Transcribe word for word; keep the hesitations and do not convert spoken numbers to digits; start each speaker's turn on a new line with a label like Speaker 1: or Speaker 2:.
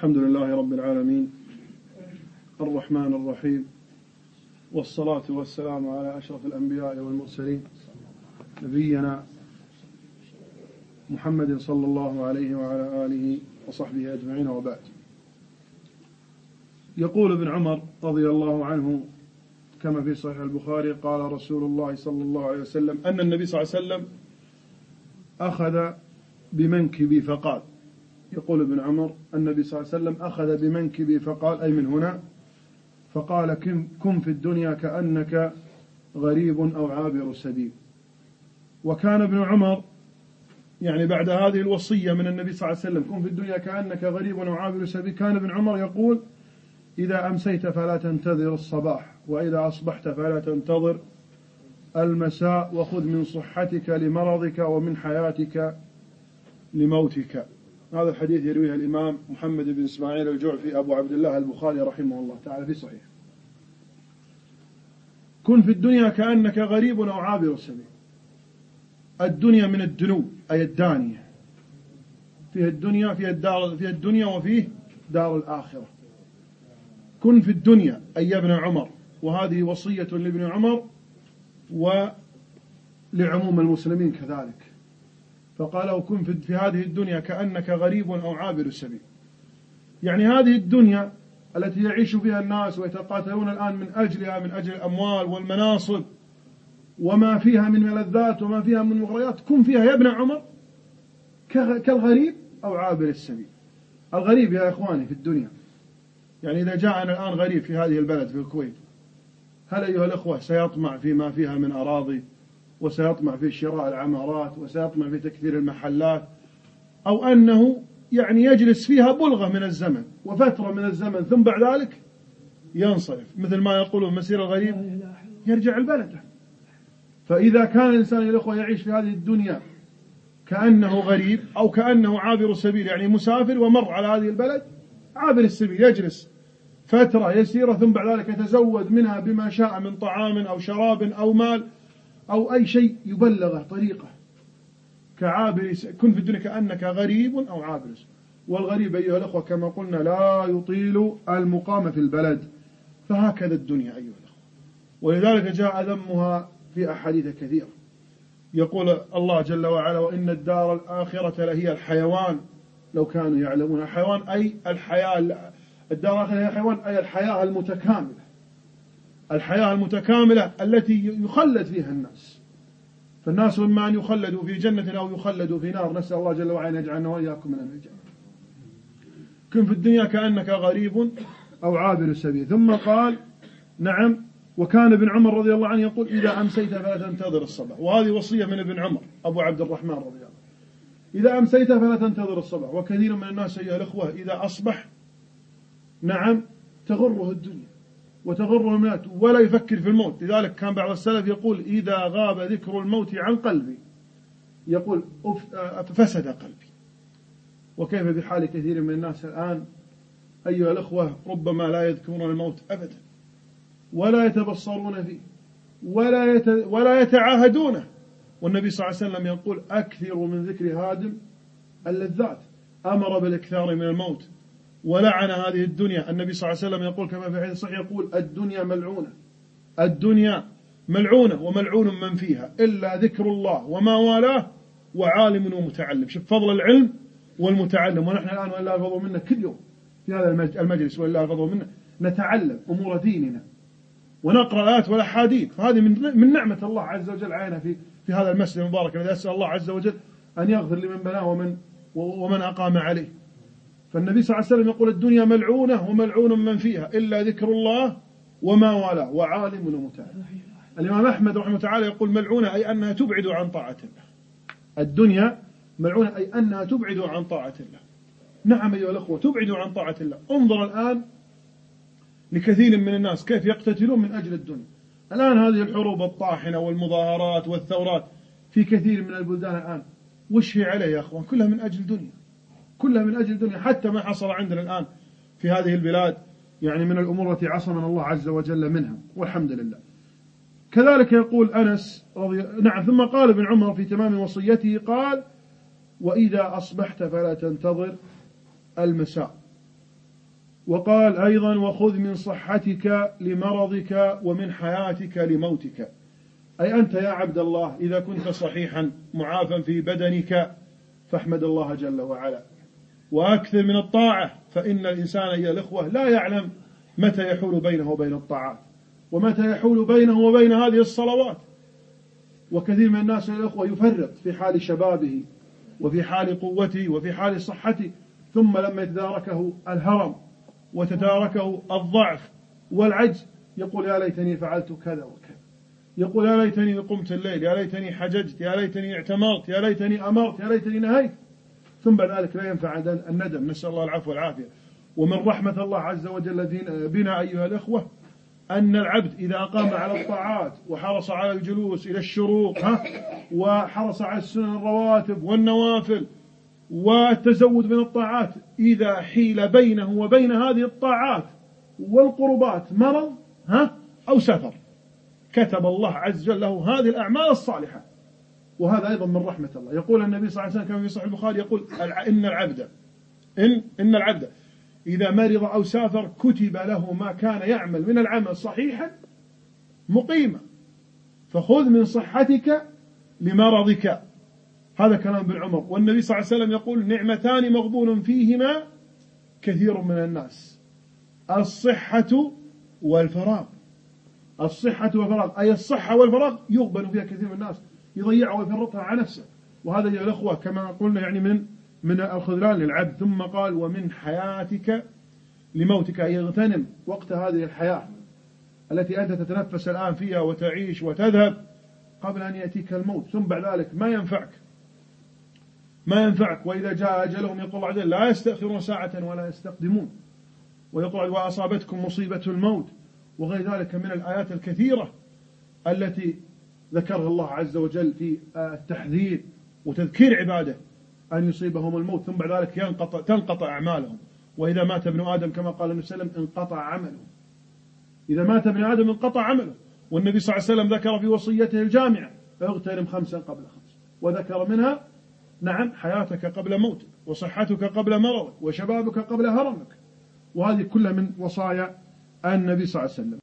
Speaker 1: الحمد لله رب العالمين الرحمن الرحيم، والصلاة والسلام على أشرف الأنبياء والمرسلين نبينا محمد صلى الله عليه وعلى آله وصحبه أجمعين، وبعد. يقول ابن عمر رضي الله عنه كما في صحيح البخاري: قال رسول الله صلى الله عليه وسلم أن النبي صلى الله عليه وسلم أخذ بمنكبي فقال. يقول ابن عمر: النبي صلى الله عليه وسلم أخذ بمنكبي فقال، أي من هنا، فقال: كن في الدنيا كأنك غريب أو عابر سبيل. وكان ابن عمر يعني بعد هذه الوصية من النبي صلى الله عليه وسلم: كن في الدنيا كأنك غريب أو عابر سبيل، كان ابن عمر يقول: إذا أمسيت فلا تنتظر الصباح، وإذا أصبحت فلا تنتظر المساء، وخذ من صحتك لمرضك ومن حياتك لموتك. هذا الحديث يرويه الإمام محمد بن إسماعيل الجعفي أبو عبد الله البخاري رحمه الله تعالى في صحيح. كن في الدنيا كأنك غريب أو عابر سبيل. الدنيا من الدنو أي الدانية، فيها الدنيا فيها الدار فيها الدنيا وفيه دار الآخرة. كن في الدنيا أي يا ابن عمر، وهذه وصية لابن عمر ولعموم المسلمين كذلك. فقال: وكن في هذه الدنيا كأنك غريب أو عابر السبيل، يعني هذه الدنيا التي يعيش فيها الناس ويتقاتلون الآن من أجلها، من أجل الأموال والمناصب وما فيها من ملذات وما فيها من مغريات، كن فيها يا ابن عمر كالغريب أو عابر السبيل. الغريب يا إخواني في الدنيا، يعني إذا جاءنا الآن غريب في هذه البلد في الكويت، هل أيها الأخوة سيطمع فيما فيها من أراضي، وسيطمع في شراء العمارات، وسيطمع في تكثير المحلات، أو أنه يعني يجلس فيها بلغة من الزمن وفترة من الزمن ثم بعد ذلك ينصرف، مثل ما يقولون مسير الغريب يرجع البلد. فإذا كان الإنسان يا الأخوة يعيش في هذه الدنيا كأنه غريب أو كأنه عابر سبيل، يعني مسافر ومر على هذه البلد عابر السبيل، يجلس فترة يسيرة ثم بعد ذلك يتزود منها بما شاء من طعام أو شراب أو مال أو أي شيء يبلغه طريقه، كعابر. كن في الدنيا كأنك غريب أو عابر. والغريب أيها الأخوة كما قلنا لا يطيل المقام في البلد، فهكذا الدنيا أيها الأخوة. ولذلك جاء ذمها في أحاديث كثيرة. يقول الله جل وعلا: وإن الدار الآخرة لهي الحيوان لو كانوا يعلمون. الحيوان أي الحياة، الدار الآخرة هي الحيوان أي الحياة المتكاملة، الحياة المتكاملة التي يخلد فيها الناس. فالناس إما أن يخلدوا في جنة أو يخلدوا في نار، نسأل الله جل وعلا أن يجعلنا وإياكم من الجنة. كن في الدنيا كأنك غريب أو عابر سبيل. ثم قال: نعم. وكان ابن عمر رضي الله عنه يقول: إذا أمسيت فلا تنتظر الصباح. وهذه وصية من ابن عمر أبو عبد الرحمن رضي الله عنه: إذا أمسيت فلا تنتظر الصباح. وكثير من الناس أيها الأخوة إذا أصبح نعم تغره الدنيا وتغره الموت ولا يفكر في الموت. لذلك كان بعض السلف يقول: إذا غاب ذكر الموت عن قلبي، يقول فسد قلبي. وكيف بحال كثير من الناس الآن أيها الأخوة، ربما لا يذكرون الموت أبدا ولا يتبصرون فيه ولا يت... ولا يتعاهدونه. والنبي صلى الله عليه وسلم يقول: أكثروا من ذكر هادم اللذات. أمر بالإكثار من الموت ولعن هذه الدنيا. النبي صلى الله عليه وسلم يقول كما في حديث صحيح، يقول: الدنيا ملعونة، الدنيا ملعونة وملعون من فيها إلا ذكر الله وما والاه وعالم ومتعلم. شوف فضل العلم والمتعلم. ونحن الآن والله فضل منا كل يوم في هذا المجلس، والله فضل منا نتعلم أمور ديننا ونقرأ الآيات والأحاديث. فهذه من من نعمة الله عز وجل علينا في في هذا المسجد المبارك الذي أسأل الله عز وجل أن يغفر لمن بناه ومن ومن أقام عليه. فالنبي صلى الله عليه وسلم يقول: الدنيا ملعونة وملعون من فيها إلا ذكر الله وما والاه وعالم ومتعلم. الإمام أحمد رحمه الله تعالى يقول: ملعونة أي أنها تبعد عن طاعة الله. الدنيا ملعونة أي أنها تبعد عن طاعة الله. نعم أيها الأخوة، تبعد عن طاعة الله. انظر الآن لكثير من الناس كيف يقتتلون من أجل الدنيا. الآن هذه الحروب الطاحنة والمظاهرات والثورات في كثير من البلدان الآن وش هي عليه يا أخوان؟ كلها من أجل الدنيا، كلها من أجل الدنيا. حتى ما حصل عندنا الآن في هذه البلاد يعني من الأمور التي عصمنا الله عز وجل منها، والحمد لله. كذلك يقول أنس رضي نعم. ثم قال ابن عمر في تمام وصيته قال: وإذا أصبحت فلا تنتظر المساء. وقال أيضا وخذ من صحتك لمرضك ومن حياتك لموتك، أي أنت يا عبد الله إذا كنت صحيحا معافا في بدنك فاحمد الله جل وعلا وأكثر من الطاعة، فإن الإنسان أيها الإخوة لا يعلم متى يحول بينه وبين الطاعات ومتى يحول بينه وبين هذه الصلوات. وكثير من الناس يا الأخوة يفرط في حال شبابه وفي حال قوته وفي حال صحته، ثم لما يتداركه الهرم وتداركه الضعف والعجز يقول يا ليتني فعلت كذا وكذا، يقول يا ليتني قمت الليل، يا ليتني حججت، يا ليتني اعتمرت، يا ليتني أمرت، يا ليتني نهيت، ثم بعد ذلك لا ينفع الندم. نسأل الله العفو والعافية. ومن رحمة الله عز وجل بنا أيها الأخوة أن العبد إذا أقام على الطاعات وحرص على الجلوس إلى الشروق ها وحرص على السنن الرواتب والنوافل والتزود من الطاعات، إذا حيل بينه وبين هذه الطاعات والقربات مرض ها أو سفر كتب الله عز وجل له هذه الأعمال الصالحة. وهذا أيضا من رحمة الله. يقول النبي صلى الله عليه وسلم كما في صحيح البخاري يقول إن العبد إن إن العبد إذا مرض أو سافر كتب له ما كان يعمل من العمل صحيحا مقيما، فخذ من صحتك لمرضك. هذا كلام ابن عمر. والنبي صلى الله عليه وسلم يقول نعمتان مغبون فيهما كثير من الناس، الصحة والفراغ. الصحة والفراغ أي الصحة والفراغ يغبن فيها كثير من الناس، يضيعها ويفرطها على نفسه. وهذا يا الأخوة كما قلنا يعني من من الخذلان للعبد. ثم قال ومن حياتك لموتك، أي اغتنم وقت هذه الحياة التي أنت تتنفس الآن فيها وتعيش وتذهب قبل أن يأتيك الموت، ثم بعد ذلك ما ينفعك ما ينفعك. وإذا جاء أجلهم يقول الله عز وجل لا يستأخرون ساعة ولا يستقدمون. ويقول وأصابتكم مصيبة الموت وغير ذلك من الآيات الكثيرة التي ذكرها الله عز وجل في التحذير وتذكير عباده أن يصيبهم الموت ثم بعد ذلك ينقطع تنقطع أعمالهم. وإذا مات ابن آدم كما قال النبي صلى الله عليه وسلم انقطع عمله، إذا مات ابن آدم انقطع عمله. والنبي صلى الله عليه وسلم ذكر في وصيته الجامعة اغتنم خمسا قبل خمس، وذكر منها نعم حياتك قبل موتك وصحتك قبل مرضك وشبابك قبل هرمك. وهذه كلها من وصايا النبي صلى الله عليه وسلم.